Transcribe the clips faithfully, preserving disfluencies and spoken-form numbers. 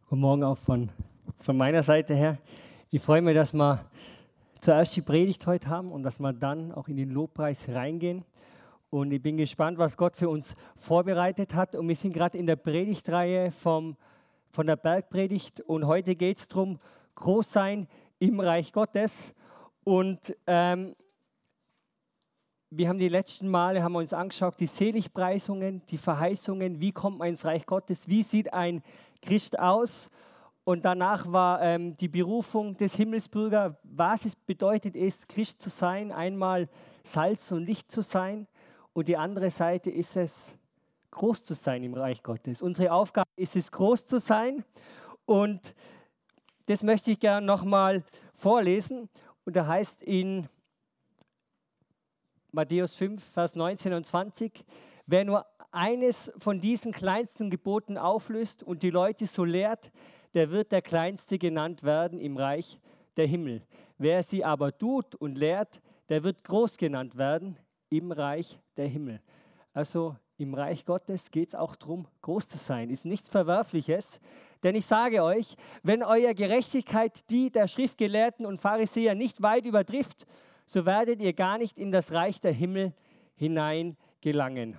Guten Morgen auch von, von meiner Seite her. Ich freue mich, dass wir zuerst die Predigt heute haben und dass wir dann auch in den Lobpreis reingehen. Und ich bin gespannt, was Gott für uns vorbereitet hat. Und wir sind gerade in der Predigtreihe vom, von der Bergpredigt. Und heute geht es darum, groß sein im Reich Gottes. Und ähm, wir haben die letzten Male haben wir uns angeschaut, die Seligpreisungen, die Verheißungen, wie kommt man ins Reich Gottes, wie sieht ein Christ aus. Und danach war ähm, die Berufung des Himmelsbürgers, was es bedeutet ist, Christ zu sein, einmal Salz und Licht zu sein. Und die andere Seite ist es, groß zu sein im Reich Gottes. Unsere Aufgabe ist es, groß zu sein. Und das möchte ich gerne nochmal vorlesen. Und da heißt in Matthäus fünf, Vers neunzehn und zwanzig, wer nur eines von diesen kleinsten Geboten auflöst und die Leute so lehrt, der wird der Kleinste genannt werden im Reich der Himmel. Wer sie aber tut und lehrt, der wird groß genannt werden im Reich der Himmel. Also im Reich Gottes geht es auch darum, groß zu sein. Ist nichts Verwerfliches, denn ich sage euch, wenn eure Gerechtigkeit die der Schriftgelehrten und Pharisäer nicht weit übertrifft, so werdet ihr gar nicht in das Reich der Himmel hinein gelangen.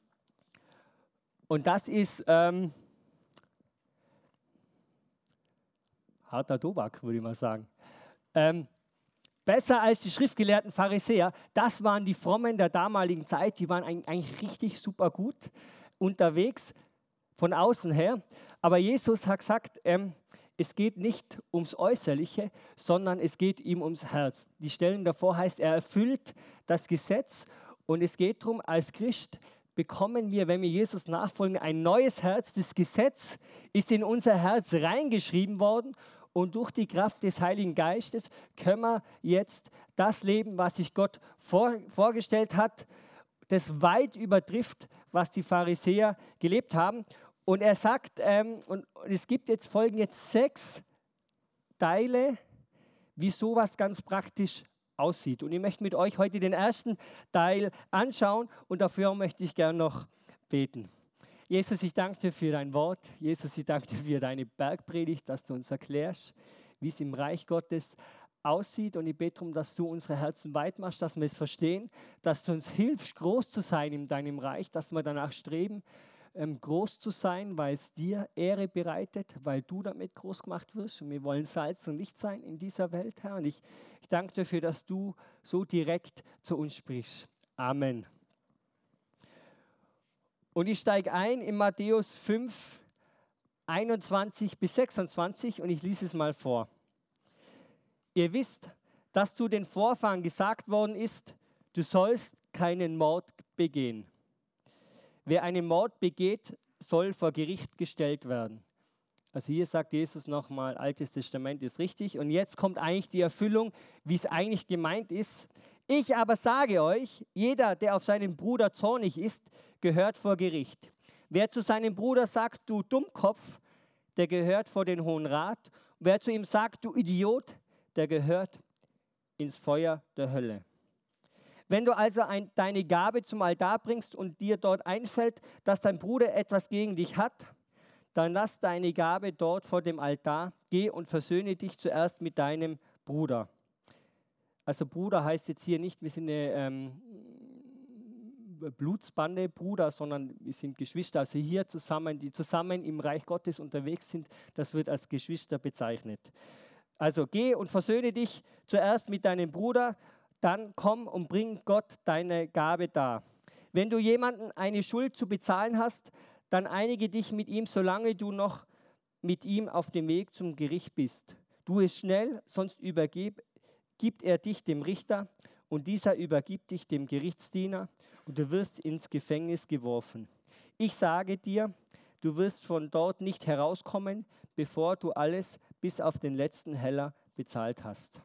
Und das ist ähm, harter Tobak, würde ich mal sagen. Ähm, besser als die schriftgelehrten Pharisäer, das waren die Frommen der damaligen Zeit, die waren eigentlich richtig super gut unterwegs von außen her. Aber Jesus hat gesagt, ähm, es geht nicht ums Äußerliche, sondern es geht ihm ums Herz. Die Stellen davor heißt, er erfüllt das Gesetz und es geht darum, als Christ bekommen wir, wenn wir Jesus nachfolgen, ein neues Herz. Das Gesetz ist in unser Herz reingeschrieben worden und durch die Kraft des Heiligen Geistes können wir jetzt das leben, was sich Gott vor, vorgestellt hat, das weit übertrifft, was die Pharisäer gelebt haben. Und er sagt, ähm, und es gibt jetzt folgen jetzt sechs Teile, wie sowas ganz praktisch aussieht. Und ich möchte mit euch heute den ersten Teil anschauen und dafür möchte ich gerne noch beten. Jesus, ich danke dir für dein Wort. Jesus, ich danke dir für deine Bergpredigt, dass du uns erklärst, wie es im Reich Gottes aussieht. Und ich bete darum, dass du unsere Herzen weit machst, dass wir es verstehen, dass du uns hilfst, groß zu sein in deinem Reich, dass wir danach streben, groß zu sein, weil es dir Ehre bereitet, weil du damit groß gemacht wirst. Und wir wollen Salz und Licht sein in dieser Welt, Herr. Und ich, ich danke dafür, dass du so direkt zu uns sprichst. Amen. Und ich steige ein in Matthäus fünf, einundzwanzig bis sechsundzwanzig und ich lese es mal vor. Ihr wisst, dass zu den Vorfahren gesagt worden ist, du sollst keinen Mord begehen. Wer einen Mord begeht, soll vor Gericht gestellt werden. Also hier sagt Jesus nochmal, Altes Testament ist richtig. Und jetzt kommt eigentlich die Erfüllung, wie es eigentlich gemeint ist. Ich aber sage euch, jeder, der auf seinen Bruder zornig ist, gehört vor Gericht. Wer zu seinem Bruder sagt, du Dummkopf, der gehört vor den Hohen Rat. Wer zu ihm sagt, du Idiot, der gehört ins Feuer der Hölle. Wenn du also ein, deine Gabe zum Altar bringst und dir dort einfällt, dass dein Bruder etwas gegen dich hat, dann lass deine Gabe dort vor dem Altar, geh und versöhne dich zuerst mit deinem Bruder. Also Bruder heißt jetzt hier nicht, wir sind eine ähm, Blutsbande, Bruder, sondern wir sind Geschwister. Also hier zusammen, die zusammen im Reich Gottes unterwegs sind, das wird als Geschwister bezeichnet. Also geh und versöhne dich zuerst mit deinem Bruder, dann komm und bring Gott deine Gabe dar. Wenn du jemanden eine Schuld zu bezahlen hast, dann einige dich mit ihm, solange du noch mit ihm auf dem Weg zum Gericht bist. Tu es schnell, sonst übergib, gibt er dich dem Richter und dieser übergibt dich dem Gerichtsdiener und du wirst ins Gefängnis geworfen. Ich sage dir, du wirst von dort nicht herauskommen, bevor du alles bis auf den letzten Heller bezahlt hast.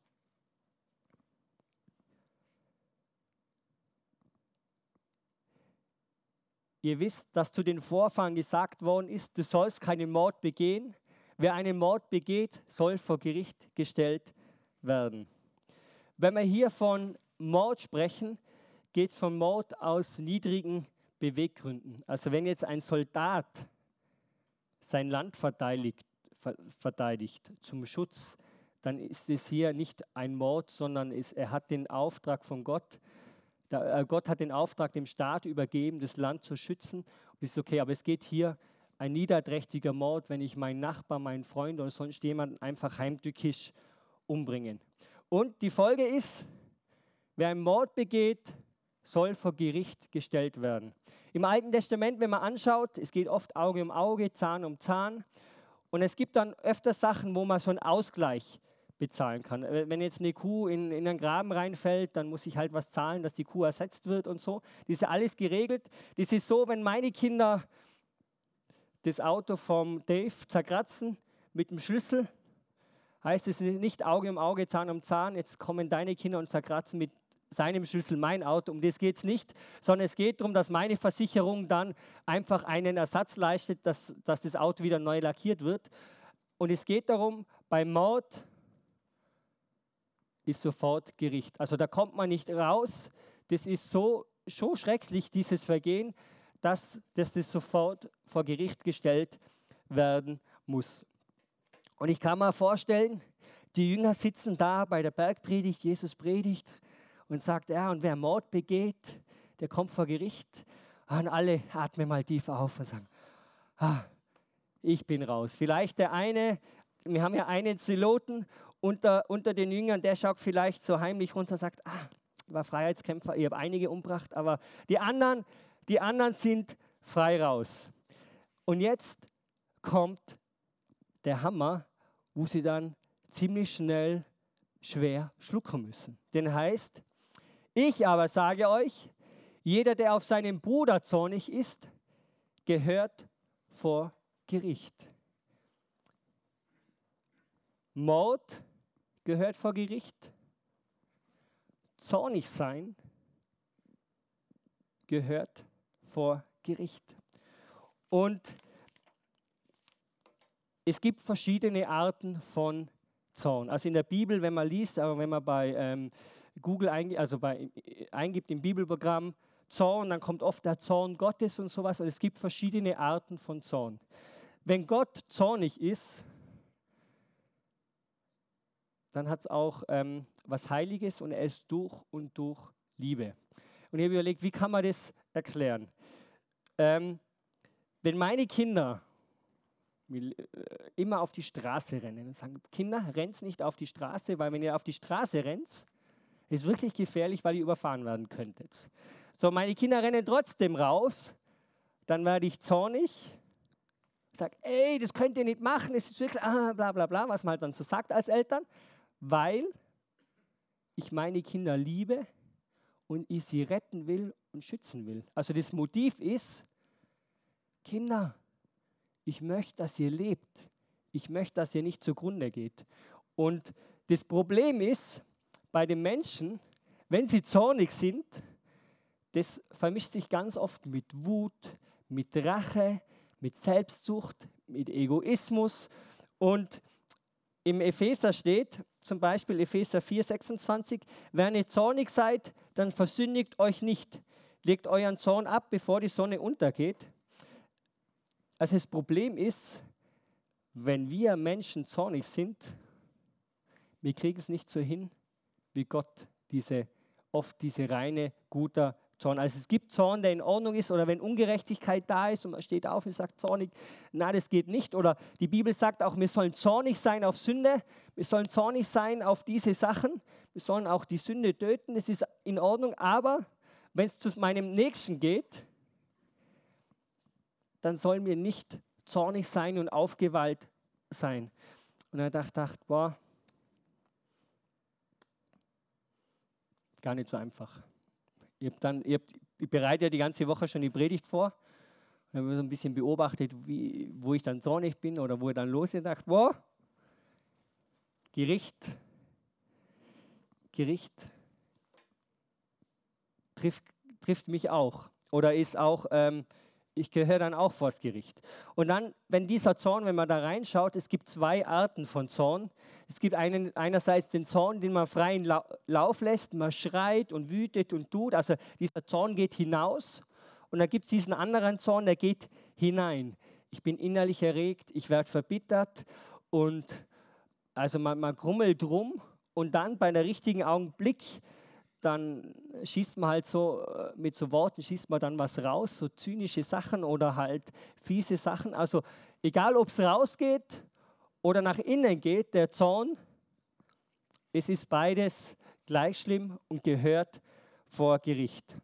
Ihr wisst, dass zu den Vorfahren gesagt worden ist, du sollst keinen Mord begehen. Wer einen Mord begeht, soll vor Gericht gestellt werden. Wenn wir hier von Mord sprechen, geht es von Mord aus niedrigen Beweggründen. Also wenn jetzt ein Soldat sein Land verteidigt, ver verteidigt, zum Schutz, dann ist es hier nicht ein Mord, sondern es, er hat den Auftrag von Gott, da, äh, Gott hat den Auftrag dem Staat übergeben, das Land zu schützen. Und es ist okay, aber es geht hier ein niederträchtiger Mord, wenn ich meinen Nachbarn, meinen Freund oder sonst jemanden einfach heimtückisch umbringen. Und die Folge ist, wer einen Mord begeht, soll vor Gericht gestellt werden. Im Alten Testament, wenn man anschaut, es geht oft Auge um Auge, Zahn um Zahn. Und es gibt dann öfter Sachen, wo man so einen Ausgleich bezahlen kann. Wenn jetzt eine Kuh in, in einen Graben reinfällt, dann muss ich halt was zahlen, dass die Kuh ersetzt wird und so. Das ist ja alles geregelt. Das ist so, wenn meine Kinder das Auto vom Dave zerkratzen mit dem Schlüssel, heißt es nicht Auge um Auge, Zahn um Zahn, jetzt kommen deine Kinder und zerkratzen mit seinem Schlüssel mein Auto. Um das geht es nicht, sondern es geht darum, dass meine Versicherung dann einfach einen Ersatz leistet, dass, dass das Auto wieder neu lackiert wird. Und es geht darum, beim Mord ist sofort Gericht. Also da kommt man nicht raus. Das ist so, so schrecklich, dieses Vergehen, dass, dass das sofort vor Gericht gestellt werden muss. Und ich kann mir vorstellen, die Jünger sitzen da bei der Bergpredigt, Jesus predigt und sagt, ja, und wer Mord begeht, der kommt vor Gericht. Und alle atmen mal tief auf und sagen, ah, ich bin raus. Vielleicht der eine, wir haben ja einen Zeloten unter, unter den Jüngern, der schaut vielleicht so heimlich runter und sagt, ah, ich war Freiheitskämpfer, ich habe einige umgebracht, aber die anderen, die anderen sind frei raus. Und jetzt kommt der Hammer, wo sie dann ziemlich schnell schwer schlucken müssen. Denn heißt, ich aber sage euch, jeder, der auf seinen Bruder zornig ist, gehört vor Gericht. Mord gehört vor Gericht. Zornig sein gehört vor Gericht. Und es gibt verschiedene Arten von Zorn. Also in der Bibel, wenn man liest, aber wenn man bei ähm, Google eingibt, also bei, eingibt im Bibelprogramm Zorn, dann kommt oft der Zorn Gottes und sowas. Und es gibt verschiedene Arten von Zorn. Wenn Gott zornig ist, dann hat es auch ähm, was Heiliges und er ist durch und durch Liebe. Und ich habe überlegt, wie kann man das erklären? Ähm, wenn meine Kinder immer auf die Straße rennen und sagen, Kinder, rennt nicht auf die Straße, weil wenn ihr auf die Straße rennt, ist es wirklich gefährlich, weil ihr überfahren werden könntet. So, meine Kinder rennen trotzdem raus, dann werde ich zornig, sage, ey, das könnt ihr nicht machen, es ist wirklich, ah, bla bla bla, was man halt dann so sagt als Eltern, weil ich meine Kinder liebe und ich sie retten will und schützen will. Also das Motiv ist, Kinder, ich möchte, dass ihr lebt. Ich möchte, dass ihr nicht zugrunde geht. Und das Problem ist, bei den Menschen, wenn sie zornig sind, das vermischt sich ganz oft mit Wut, mit Rache, mit Selbstsucht, mit Egoismus. Und im Epheser steht, zum Beispiel Epheser vier, sechsundzwanzig, wenn ihr zornig seid, dann versündigt euch nicht. Legt euren Zorn ab, bevor die Sonne untergeht. Also das Problem ist, wenn wir Menschen zornig sind, wir kriegen es nicht so hin, wie Gott diese, oft diese reine, guter Zorn. Also es gibt Zorn, der in Ordnung ist, oder wenn Ungerechtigkeit da ist und man steht auf und sagt zornig, na, das geht nicht. Oder die Bibel sagt auch, wir sollen zornig sein auf Sünde, wir sollen zornig sein auf diese Sachen, wir sollen auch die Sünde töten, das ist in Ordnung, aber wenn es zu meinem Nächsten geht, dann sollen wir nicht zornig sein und aufgeweilt sein. Und dann dachte ich, boah, gar nicht so einfach. Ich, hab dann, ich, hab, ich bereite ja die ganze Woche schon die Predigt vor. Und habe so ein bisschen beobachtet, wie, wo ich dann zornig bin oder wo ich dann los bin. Und dachte, boah, Gericht, Gericht trifft, trifft mich auch. Oder ist auch... Ähm, Ich gehöre dann auch vors Gericht. Und dann, wenn dieser Zorn, wenn man da reinschaut, es gibt zwei Arten von Zorn. Es gibt einen, einerseits den Zorn, den man freien Lauf lässt, man schreit und wütet und tut. Also dieser Zorn geht hinaus. Und dann gibt es diesen anderen Zorn, der geht hinein. Ich bin innerlich erregt, ich werde verbittert und also man, man grummelt rum und dann bei der richtigen Augenblick, dann schießt man halt so, äh, mit so Worten schießt man dann was raus, so zynische Sachen oder halt fiese Sachen. Also egal, ob es rausgeht oder nach innen geht, der Zorn, es ist beides gleich schlimm und gehört vor Gericht.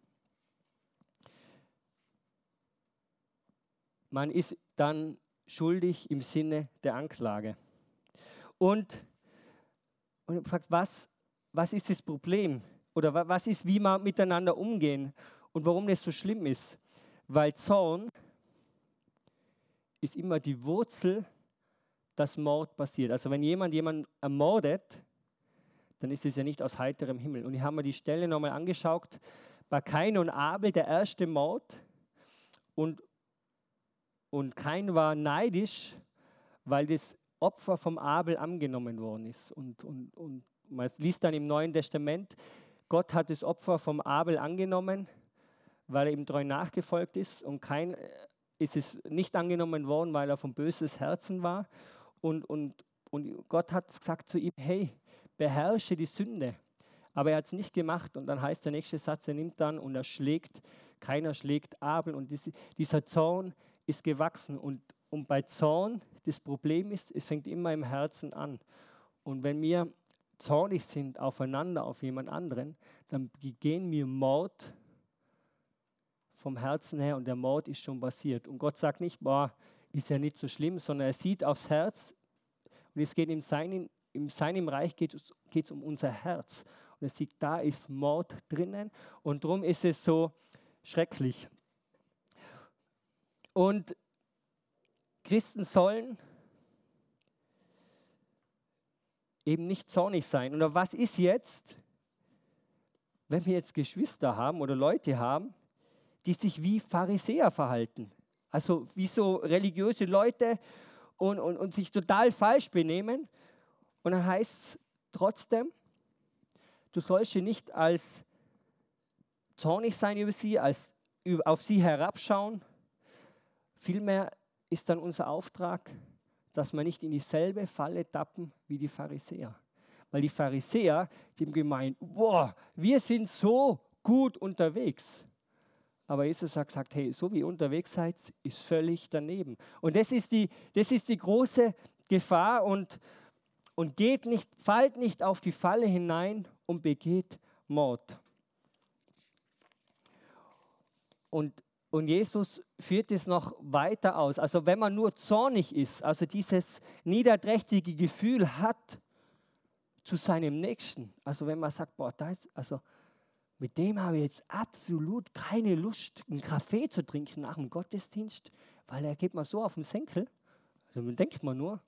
Man ist dann schuldig im Sinne der Anklage. Und, und fragt, was, was ist das Problem? Oder wa- was ist, wie wir miteinander umgehen und warum das so schlimm ist? Weil Zorn ist immer die Wurzel, dass Mord passiert. Also wenn jemand jemanden ermordet, dann ist es ja nicht aus heiterem Himmel. Und ich habe mir die Stelle nochmal angeschaut, bei Kain und Abel der erste Mord und, und Kain war neidisch, weil das Opfer vom Abel angenommen worden ist. Und, und, und man liest dann im Neuen Testament, Gott hat das Opfer vom Abel angenommen, weil er ihm treu nachgefolgt ist und Kain ist es nicht angenommen worden, weil er vom böses Herzen war. Und, und, und Gott hat gesagt zu ihm, hey, beherrsche die Sünde. Aber er hat es nicht gemacht und dann heißt der nächste Satz, er nimmt dann und er schlägt, keiner schlägt Abel und dies, dieser Zorn ist gewachsen. Und, und bei Zorn, das Problem ist, es fängt immer im Herzen an. Und wenn wir zornig sind aufeinander, auf jemand anderen, dann begehen wir Mord vom Herzen her und der Mord ist schon passiert. Und Gott sagt nicht, boah, ist ja nicht so schlimm, sondern er sieht aufs Herz und es geht in seinem, in seinem Reich geht es geht's um unser Herz. Und er sieht, da ist Mord drinnen und darum ist es so schrecklich. Und Christen sollen eben nicht zornig sein. Und was ist jetzt, wenn wir jetzt Geschwister haben oder Leute haben, die sich wie Pharisäer verhalten? Also wie so religiöse Leute und, und, und sich total falsch benehmen. Und dann heißt es trotzdem, du sollst sie nicht als zornig sein über sie, als auf sie herabschauen. Vielmehr ist dann unser Auftrag, dass wir nicht in dieselbe Falle tappen wie die Pharisäer. Weil die Pharisäer, die haben gemeint, boah, wir sind so gut unterwegs. Aber Jesus hat gesagt, hey, so wie ihr unterwegs seid, ist völlig daneben. Und das ist die, das ist die große Gefahr und, und geht nicht, fallt nicht auf die Falle hinein und begeht Mord. Und, und Jesus führt es noch weiter aus. Also wenn man nur zornig ist, also dieses niederträchtige Gefühl hat zu seinem Nächsten, also wenn man sagt, boah, da ist, also mit dem habe ich jetzt absolut keine Lust, einen Kaffee zu trinken nach dem Gottesdienst, weil er geht mir so auf den Senkel. Also man denkt man nur,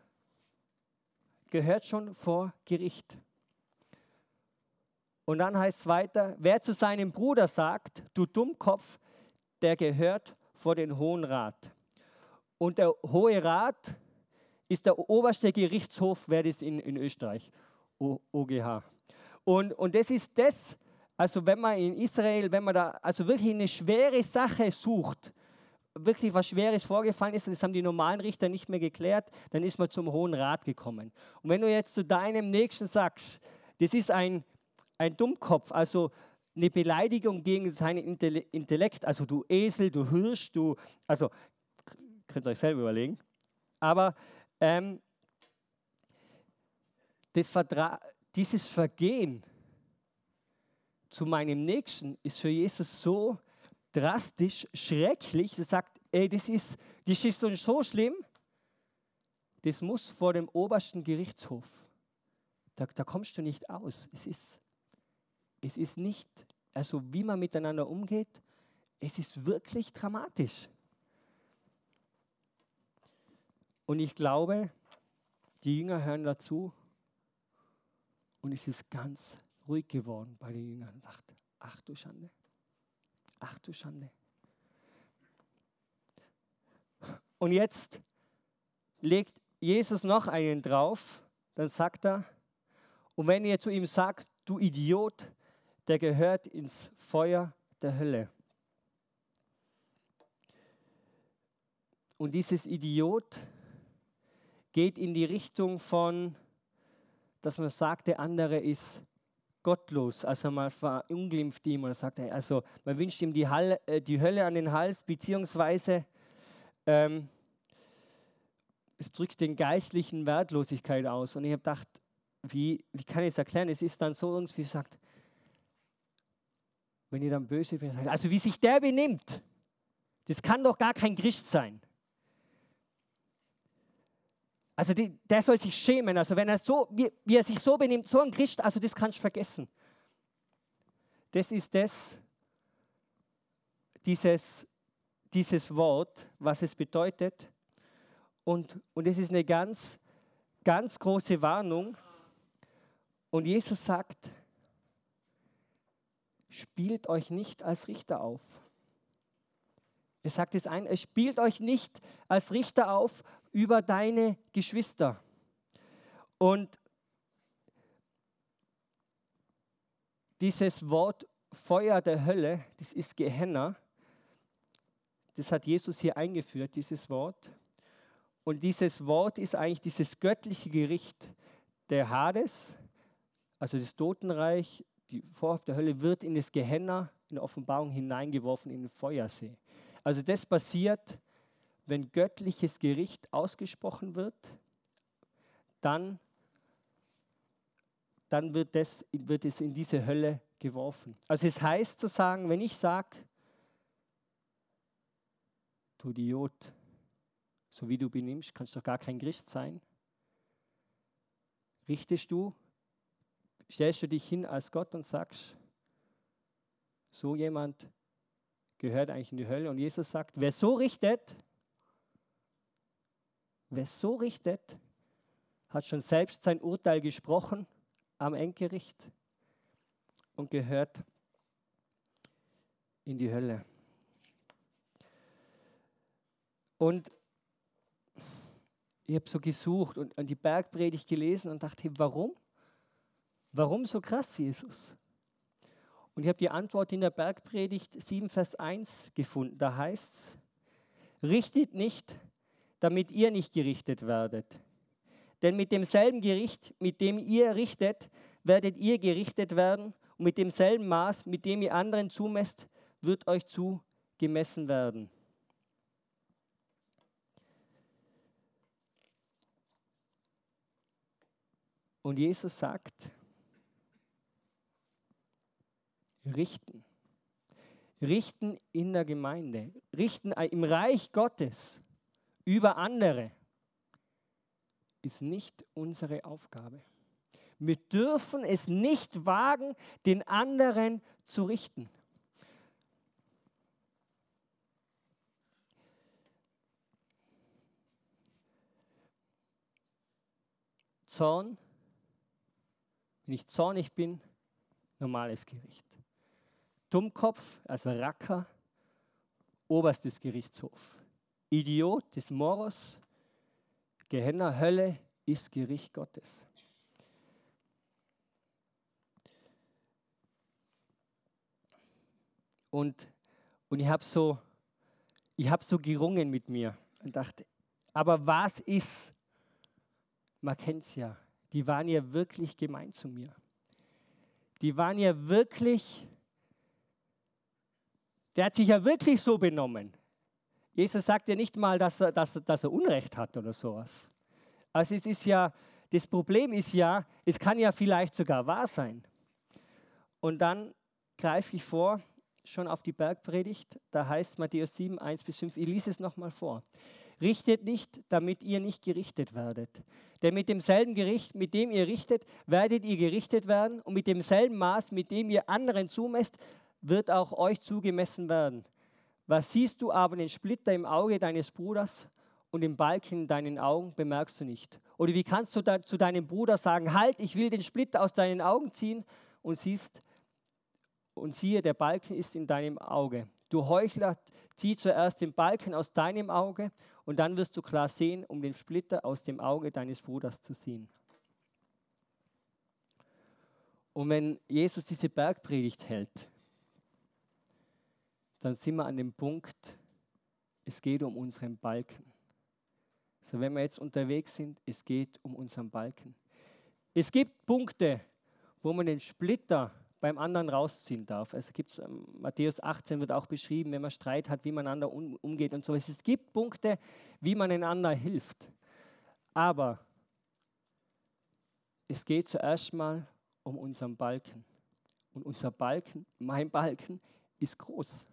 gehört schon vor Gericht. Und dann heißt es weiter, wer zu seinem Bruder sagt, du Dummkopf, der gehört vor den Hohen Rat. Und der Hohe Rat ist der oberste Gerichtshof, wer das in, in Österreich, O G H. Und, und das ist das, also wenn man in Israel, wenn man da also wirklich eine schwere Sache sucht, wirklich was Schweres vorgefallen ist, und das haben die normalen Richter nicht mehr geklärt, dann ist man zum Hohen Rat gekommen. Und wenn du jetzt zu deinem Nächsten sagst, das ist ein, ein Dummkopf, also eine Beleidigung gegen seinen Intellekt, also du Esel, du Hirsch, du, also könnt ihr euch selber überlegen, aber ähm, das Vertra- dieses Vergehen zu meinem Nächsten ist für Jesus so drastisch, schrecklich. Er sagt, ey, das ist, das ist so schlimm, das muss vor dem obersten Gerichtshof. Da, da kommst du nicht aus. Es ist, es ist nicht, also wie man miteinander umgeht, es ist wirklich dramatisch. Und ich glaube, die Jünger hören dazu und es ist ganz ruhig geworden bei den Jüngern. Und dachte, ach du Schande, ach du Schande. Und jetzt legt Jesus noch einen drauf, dann sagt er, und wenn ihr zu ihm sagt, du Idiot, der gehört ins Feuer der Hölle. Und dieses Idiot geht in die Richtung von, dass man sagt, der andere ist gottlos, also man verunglimpft ihm oder sagt, also man wünscht ihm die, Halle, äh, die Hölle an den Hals, beziehungsweise ähm, es drückt den geistlichen Wertlosigkeit aus. Und ich habe gedacht, wie, wie kann ich es erklären? Es ist dann so irgendwie sagt, wenn ihr dann böse bin, also wie sich der benimmt, das kann doch gar kein Christ sein. Also die, der soll sich schämen. Also wenn er so, wie, wie er sich so benimmt, so ein Christ, also das kannst du vergessen. Das ist das, dieses, dieses Wort, was es bedeutet. Und, und es ist eine ganz, ganz große Warnung. Und Jesus sagt, spielt euch nicht als Richter auf. Er sagt es ein, spielt euch nicht als Richter auf über deine Geschwister. Und dieses Wort Feuer der Hölle, das ist Gehenna, das hat Jesus hier eingeführt, dieses Wort. Und dieses Wort ist eigentlich dieses göttliche Gericht der Hades, also das Totenreich, die Vorhof der Hölle wird in das Gehenna, in der Offenbarung hineingeworfen, in den Feuersee. Also das passiert, wenn göttliches Gericht ausgesprochen wird, dann, dann wird, das, wird es in diese Hölle geworfen. Also es heißt zu sagen, wenn ich sage, du Idiot, so wie du benimmst, kannst du doch gar kein Christ sein. Richtest du, stellst du dich hin als Gott und sagst, so jemand gehört eigentlich in die Hölle. Und Jesus sagt, wer so richtet, wer so richtet, hat schon selbst sein Urteil gesprochen am Endgericht und gehört in die Hölle. Und ich habe so gesucht und an die Bergpredigt gelesen und dachte, warum? Warum so krass, Jesus? Und ich habe die Antwort in der Bergpredigt sieben, Vers eins gefunden. Da heißt es, richtet nicht, damit ihr nicht gerichtet werdet. Denn mit demselben Gericht, mit dem ihr richtet, werdet ihr gerichtet werden. Und mit demselben Maß, mit dem ihr anderen zumesst, wird euch zugemessen werden. Und Jesus sagt, richten. Richten in der Gemeinde. Richten im Reich Gottes über andere ist nicht unsere Aufgabe. Wir dürfen es nicht wagen, den anderen zu richten. Zorn, wenn ich zornig bin, normales Gericht. Dummkopf, also Racker, oberstes Gerichtshof. Idiot, des Moros, Gehenna, Hölle ist Gericht Gottes. Und, und ich habe so, ich hab so gerungen mit mir und dachte, aber was ist, man kennt es ja, die waren ja wirklich gemein zu mir. Die waren ja wirklich, der hat sich ja wirklich so benommen. Jesus sagt ja nicht mal, dass er, dass, dass er Unrecht hat oder sowas. Also es ist ja, das Problem ist ja, es kann ja vielleicht sogar wahr sein. Und dann greife ich vor, schon auf die Bergpredigt, da heißt Matthäus sieben, eins bis fünf, ich lese es nochmal vor. Richtet nicht, damit ihr nicht gerichtet werdet. Denn mit demselben Gericht, mit dem ihr richtet, werdet ihr gerichtet werden. Und mit demselben Maß, mit dem ihr anderen zumesst, wird auch euch zugemessen werden. Was siehst du aber den Splitter im Auge deines Bruders und den Balken in deinen Augen, bemerkst du nicht? Oder wie kannst du da zu deinem Bruder sagen, halt, ich will den Splitter aus deinen Augen ziehen und siehst, und siehe, der Balken ist in deinem Auge. Du Heuchler, zieh zuerst den Balken aus deinem Auge und dann wirst du klar sehen, um den Splitter aus dem Auge deines Bruders zu ziehen. Und wenn Jesus diese Bergpredigt hält, dann sind wir an dem Punkt, es geht um unseren Balken. Das So, wenn wir jetzt unterwegs sind, es geht um unseren Balken. Es gibt Punkte, wo man den Splitter beim anderen rausziehen darf. Also gibt's, ähm, Matthäus achtzehn wird auch beschrieben, wenn man Streit hat, wie man einander um, umgeht und so. Es gibt Punkte, wie man einander hilft. Aber es geht zuerst mal um unseren Balken. Und unser Balken, mein Balken, ist groß.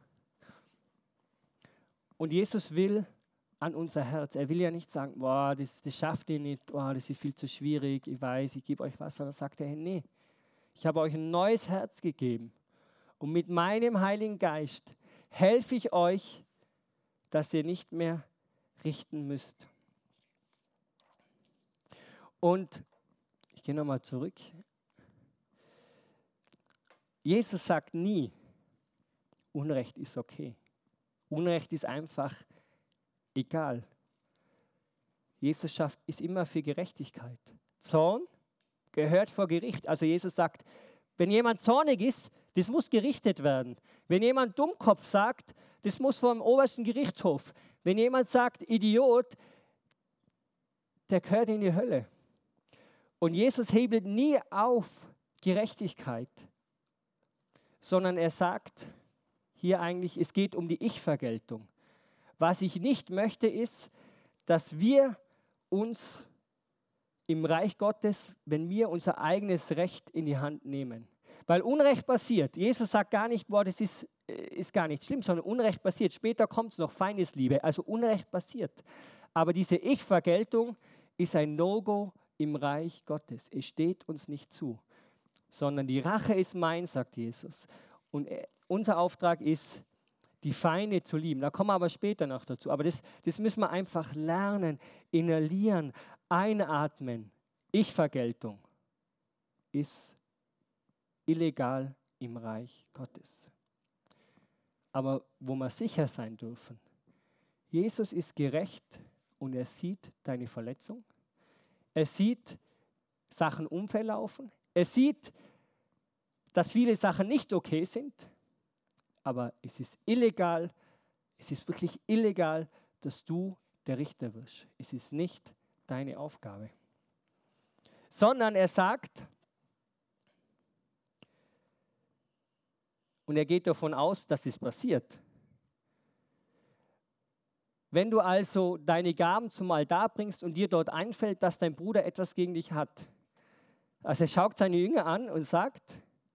Und Jesus will an unser Herz. Er will ja nicht sagen, boah, das, das schafft ihr nicht, boah, das ist viel zu schwierig, ich weiß, ich gebe euch was. Sondern sagt er, hey, nee, ich habe euch ein neues Herz gegeben. Und mit meinem Heiligen Geist helfe ich euch, dass ihr nicht mehr richten müsst. Und ich gehe nochmal zurück. Jesus sagt nie, Unrecht ist okay. Unrecht ist einfach egal. Jesus schafft, ist immer für Gerechtigkeit. Zorn gehört vor Gericht. Also Jesus sagt, wenn jemand zornig ist, das muss gerichtet werden. Wenn jemand Dummkopf sagt, das muss vom obersten Gerichtshof. Wenn jemand sagt, Idiot, der gehört in die Hölle. Und Jesus hebelt nie auf Gerechtigkeit, sondern er sagt hier eigentlich, es geht um die Ich-Vergeltung. Was ich nicht möchte, ist, dass wir uns im Reich Gottes, wenn wir unser eigenes Recht in die Hand nehmen. Weil Unrecht passiert. Jesus sagt gar nicht, boah, das ist, ist gar nicht schlimm, sondern Unrecht passiert. Später kommt es noch, Feindesliebe. Also Unrecht passiert. Aber diese Ich-Vergeltung ist ein No-Go im Reich Gottes. Es steht uns nicht zu. Sondern die Rache ist mein, sagt Jesus. Und unser Auftrag ist, die Feinde zu lieben. Da kommen wir aber später noch dazu. Aber das, das müssen wir einfach lernen, inhalieren, einatmen. Ich-Vergeltung ist illegal im Reich Gottes. Aber wo wir sicher sein dürfen, Jesus ist gerecht und er sieht deine Verletzung. Er sieht Sachen umverlaufen. Er sieht, dass viele Sachen nicht okay sind. Aber es ist illegal, es ist wirklich illegal, dass du der Richter wirst. Es ist nicht deine Aufgabe. Sondern er sagt, und er geht davon aus, dass es passiert. Wenn du also deine Gaben zum Altar bringst und dir dort einfällt, dass dein Bruder etwas gegen dich hat, also er schaut seine Jünger an und sagt,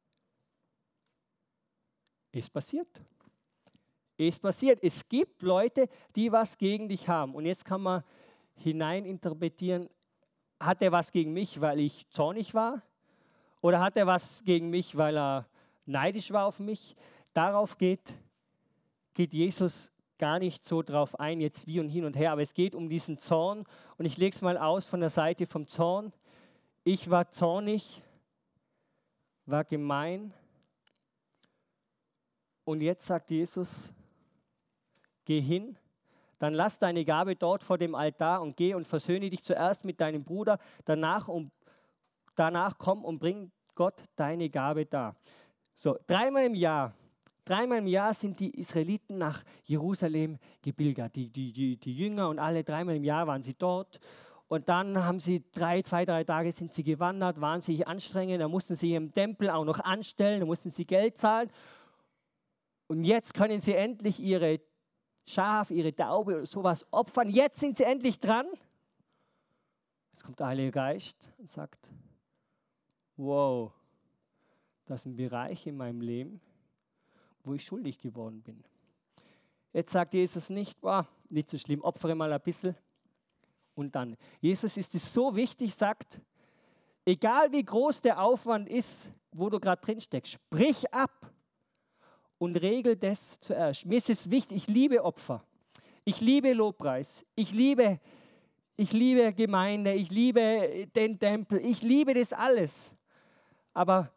es passiert. Es passiert. Es gibt Leute, die was gegen dich haben. Und jetzt kann man hineininterpretieren, hat er was gegen mich, weil ich zornig war? Oder hat er was gegen mich, weil er neidisch war auf mich? Darauf geht, geht Jesus gar nicht so drauf ein, jetzt wie und hin und her. Aber es geht um diesen Zorn. Und ich lege es mal aus von der Seite vom Zorn. Ich war zornig, war gemein. Und jetzt sagt Jesus, geh hin, dann lass deine Gabe dort vor dem Altar und geh und versöhne dich zuerst mit deinem Bruder, danach, um, danach komm und bring Gott deine Gabe dar. So, dreimal im Jahr, dreimal im Jahr sind die Israeliten nach Jerusalem gepilgert, die, die, die, die Jünger und alle, dreimal im Jahr waren sie dort. Und dann haben sie drei, zwei, drei Tage sind sie gewandert, wahnsinnig anstrengend, da mussten sie im Tempel auch noch anstellen, da mussten sie Geld zahlen. Und jetzt können sie endlich ihre Schaf, ihre Taube oder sowas opfern. Jetzt sind sie endlich dran. Jetzt kommt der Heilige Geist und sagt, wow, das sind Bereiche in meinem Leben, wo ich schuldig geworden bin. Jetzt sagt Jesus nicht, oh, nicht so schlimm, opfere mal ein bisschen und dann. Jesus ist es so wichtig, sagt, egal wie groß der Aufwand ist, wo du gerade drin steckst, sprich ab. Und regel das zuerst. Mir ist es wichtig, ich liebe Opfer. Ich liebe Lobpreis. Ich liebe, ich liebe Gemeinde. Ich liebe den Tempel. Ich liebe das alles. Aber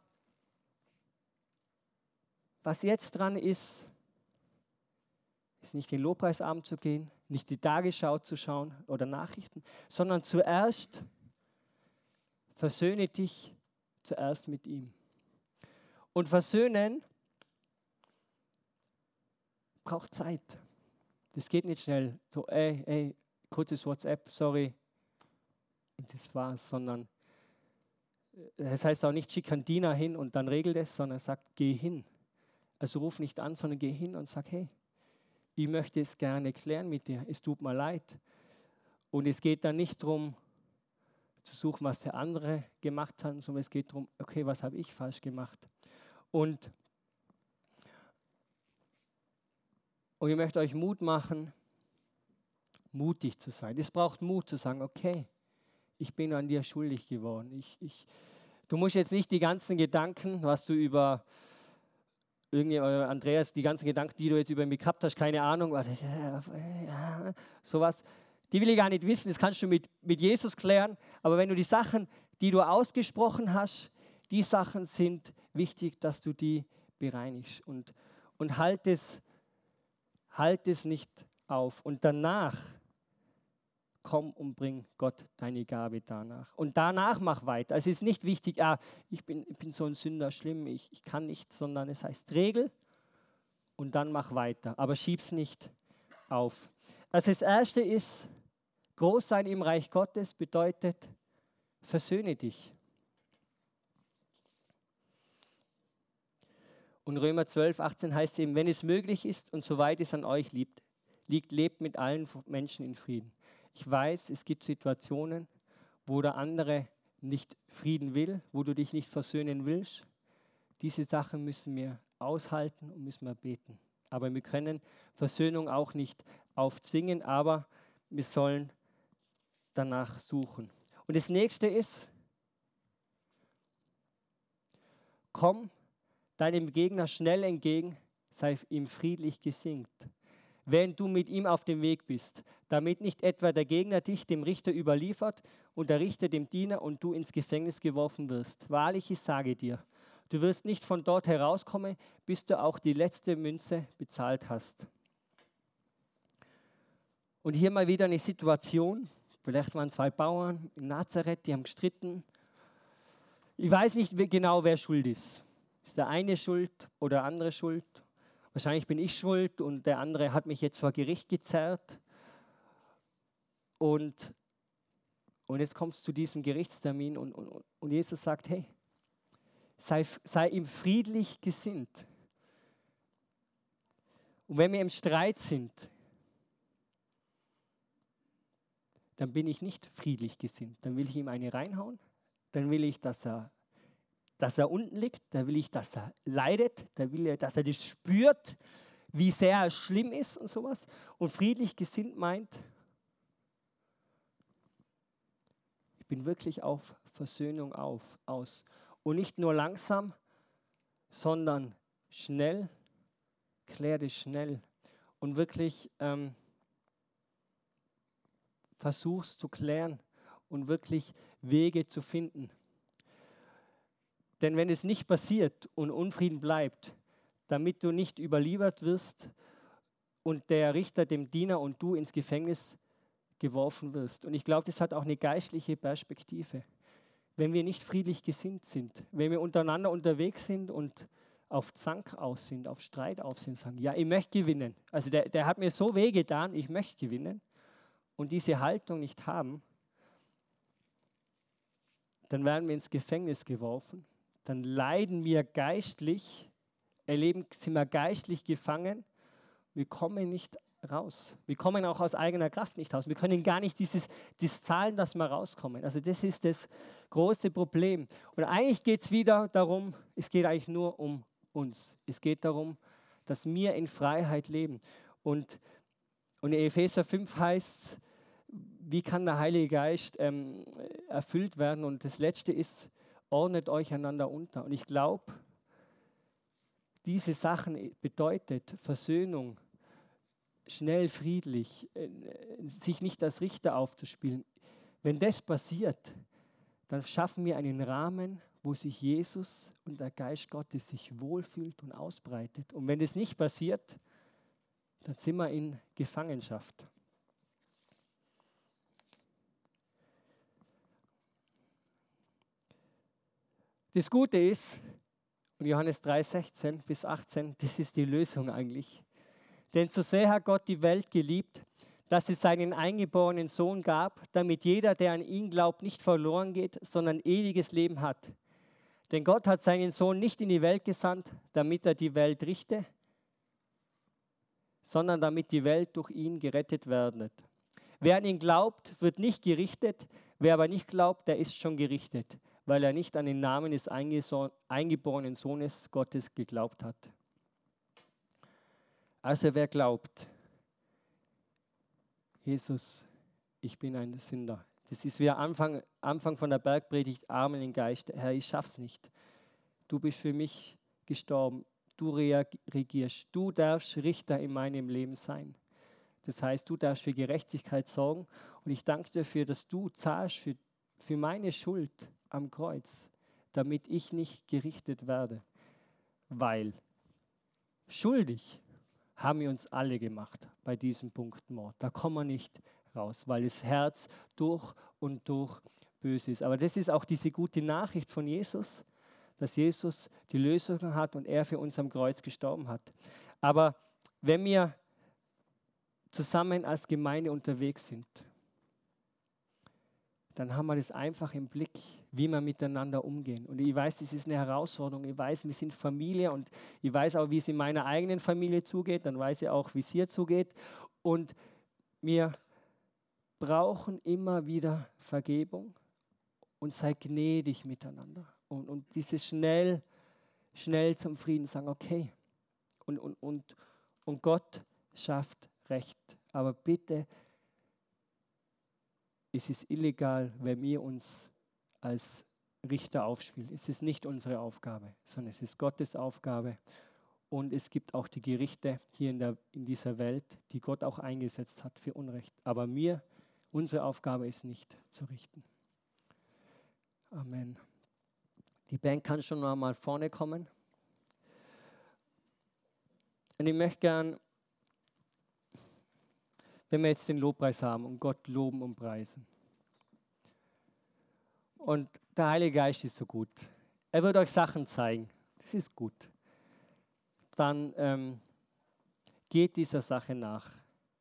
was jetzt dran ist, ist nicht in den Lobpreisabend zu gehen, nicht die Tagesschau zu schauen oder Nachrichten, sondern zuerst versöhne dich zuerst mit ihm. Und versöhnen braucht Zeit. Das geht nicht schnell. So, ey, ey, kurzes WhatsApp, sorry, und das war's, sondern das heißt auch nicht, schick einen Diener hin und dann regelt es, sondern sagt, geh hin. Also ruf nicht an, sondern geh hin und sag, hey, ich möchte es gerne klären mit dir, es tut mir leid. Und es geht dann nicht darum, zu suchen, was der andere gemacht hat, sondern es geht darum, okay, was habe ich falsch gemacht? Und, und ich möchte euch Mut machen, mutig zu sein. Es braucht Mut zu sagen, okay, ich bin an dir schuldig geworden. Ich, ich, du musst jetzt nicht die ganzen Gedanken, was du über irgendwie, Andreas, die ganzen Gedanken, die du jetzt über mich gehabt hast, keine Ahnung, sowas, die will ich gar nicht wissen, das kannst du mit, mit Jesus klären, aber wenn du die Sachen, die du ausgesprochen hast, die Sachen sind wichtig, dass du die bereinigst und, und halt es, halt es nicht auf und danach komm und bring Gott deine Gabe danach. Und danach mach weiter. Es ist nicht wichtig, ah, ich bin, ich bin so ein Sünder, schlimm, ich, ich kann nicht, sondern es heißt Regel und dann mach weiter. Aber schieb's nicht auf. Also das Erste ist, groß sein im Reich Gottes bedeutet, versöhne dich. Und Römer zwölf, achtzehn heißt eben, wenn es möglich ist und soweit es an euch liegt, liegt, lebt mit allen Menschen in Frieden. Ich weiß, es gibt Situationen, wo der andere nicht Frieden will, wo du dich nicht versöhnen willst. Diese Sachen müssen wir aushalten und müssen wir beten. Aber wir können Versöhnung auch nicht aufzwingen, aber wir sollen danach suchen. Und das nächste ist, komm deinem Gegner schnell entgegen, sei ihm friedlich gesinnt, während du mit ihm auf dem Weg bist, damit nicht etwa der Gegner dich dem Richter überliefert und der Richter dem Diener und du ins Gefängnis geworfen wirst. Wahrlich, ich sage dir, du wirst nicht von dort herauskommen, bis du auch die letzte Münze bezahlt hast. Und hier mal wieder eine Situation, vielleicht waren zwei Bauern in Nazareth, die haben gestritten. Ich weiß nicht genau, wer schuld ist. Ist der eine schuld oder der andere schuld? Wahrscheinlich bin ich schuld und der andere hat mich jetzt vor Gericht gezerrt. Und, und jetzt kommst du zu diesem Gerichtstermin und, und, und Jesus sagt, hey, sei, sei ihm friedlich gesinnt. Und wenn wir im Streit sind, dann bin ich nicht friedlich gesinnt. Dann will ich ihm eine reinhauen, dann will ich, dass er, dass er unten liegt, dann will ich, dass er leidet, dann will ich, dass er das spürt, wie sehr es schlimm ist und sowas. Und friedlich gesinnt meint, ich bin wirklich auf Versöhnung auf, aus. Und nicht nur langsam, sondern schnell, klär das schnell. Und wirklich ähm, versuch's zu klären und wirklich Wege zu finden. Denn wenn es nicht passiert und Unfrieden bleibt, damit du nicht überliefert wirst und der Richter dem Diener und du ins Gefängnis geworfen wirst. Und ich glaube, das hat auch eine geistliche Perspektive. Wenn wir nicht friedlich gesinnt sind, wenn wir untereinander unterwegs sind und auf Zank aus sind, auf Streit aus sind, sagen, ja, ich möchte gewinnen. Also der, der hat mir so wehgetan, ich möchte gewinnen. Und diese Haltung nicht haben, dann werden wir ins Gefängnis geworfen. Dann leiden wir geistlich, erleben, sind wir geistlich gefangen. Wir kommen nicht raus. Wir kommen auch aus eigener Kraft nicht raus. Wir können gar nicht dieses, dieses zahlen, dass wir rauskommen. Also das ist das große Problem. Und eigentlich geht es wieder darum, es geht eigentlich nur um uns. Es geht darum, dass wir in Freiheit leben. Und, und in Epheser fünf heißt es, wie kann der Heilige Geist ähm, erfüllt werden? Und das Letzte ist, ordnet euch einander unter. Und ich glaube, diese Sachen bedeutet Versöhnung, schnell, friedlich, äh, sich nicht als Richter aufzuspielen. Wenn das passiert, dann schaffen wir einen Rahmen, wo sich Jesus und der Geist Gottes sich wohlfühlt und ausbreitet. Und wenn das nicht passiert, dann sind wir in Gefangenschaft. Das Gute ist, und Johannes drei, sechzehn bis achtzehn, das ist die Lösung eigentlich. Denn so sehr hat Gott die Welt geliebt, dass es seinen eingeborenen Sohn gab, damit jeder, der an ihn glaubt, nicht verloren geht, sondern ewiges Leben hat. Denn Gott hat seinen Sohn nicht in die Welt gesandt, damit er die Welt richte, sondern damit die Welt durch ihn gerettet werde. Wer an ihn glaubt, wird nicht gerichtet, wer aber nicht glaubt, der ist schon gerichtet, weil er nicht an den Namen des eingeborenen Sohnes Gottes geglaubt hat. Also wer glaubt, Jesus, ich bin ein Sünder. Das ist wie Anfang, Anfang von der Bergpredigt, Armen im Geist. Herr, ich schaff's nicht. Du bist für mich gestorben. Du regierst. Du darfst Richter in meinem Leben sein. Das heißt, du darfst für Gerechtigkeit sorgen. Und ich danke dir dafür, dass du zahlst für, für meine Schuld am Kreuz, damit ich nicht gerichtet werde. Weil schuldig haben wir uns alle gemacht bei diesem Punkt Mord. Da kommen wir nicht raus, weil das Herz durch und durch böse ist. Aber das ist auch diese gute Nachricht von Jesus, dass Jesus die Lösung hat und er für uns am Kreuz gestorben hat. Aber wenn wir zusammen als Gemeinde unterwegs sind, dann haben wir das einfach im Blick, wie wir miteinander umgehen. Und ich weiß, es ist eine Herausforderung. Ich weiß, wir sind Familie und ich weiß auch, wie es in meiner eigenen Familie zugeht. Dann weiß ich auch, wie es hier zugeht. Und wir brauchen immer wieder Vergebung und sei gnädig miteinander. Und, und dieses schnell, schnell zum Frieden sagen, okay. Und, und, und, und Gott schafft Recht. Aber bitte, es ist illegal, wenn wir uns als Richter aufspielen. Es ist nicht unsere Aufgabe, sondern es ist Gottes Aufgabe. Und es gibt auch die Gerichte hier in, der, in dieser Welt, die Gott auch eingesetzt hat für Unrecht. Aber mir, unsere Aufgabe ist nicht zu richten. Amen. Die Band kann schon noch mal vorne kommen. Und ich möchte gern, wenn wir jetzt den Lobpreis haben und Gott loben und preisen. Und der Heilige Geist ist so gut. Er wird euch Sachen zeigen. Das ist gut. Dann ähm, geht dieser Sache nach.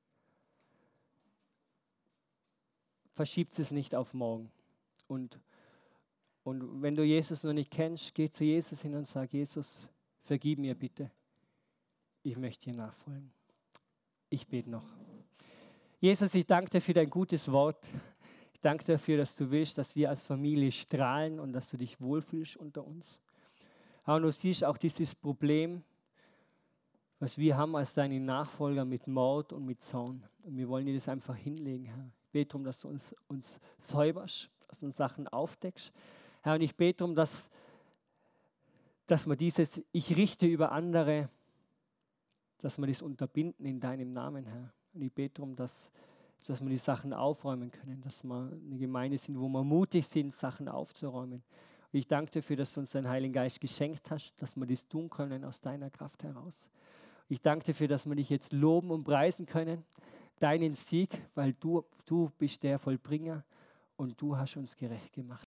Verschiebt es nicht auf morgen. Und, und wenn du Jesus noch nicht kennst, geh zu Jesus hin und sag, Jesus, vergib mir bitte. Ich möchte dir nachfolgen. Ich bete noch. Jesus, ich danke dir für dein gutes Wort. Ich danke dir dafür, dass du willst, dass wir als Familie strahlen und dass du dich wohlfühlst unter uns. Und du siehst auch dieses Problem, was wir haben als deine Nachfolger mit Mord und mit Zorn. Und wir wollen dir das einfach hinlegen, Herr. Ich bete darum, dass du uns, uns säuberst, dass du uns Sachen aufdeckst. Herr, und ich bete darum, dass, dass wir dieses Ich richte über andere, dass wir das unterbinden in deinem Namen, Herr. Und ich bete darum, dass, dass wir die Sachen aufräumen können, dass wir eine Gemeinde sind, wo wir mutig sind, Sachen aufzuräumen. Und ich danke dir dafür, dass du uns deinen Heiligen Geist geschenkt hast, dass wir das tun können aus deiner Kraft heraus. Ich danke dir dafür, dass wir dich jetzt loben und preisen können, deinen Sieg, weil du, du bist der Vollbringer und du hast uns gerecht gemacht.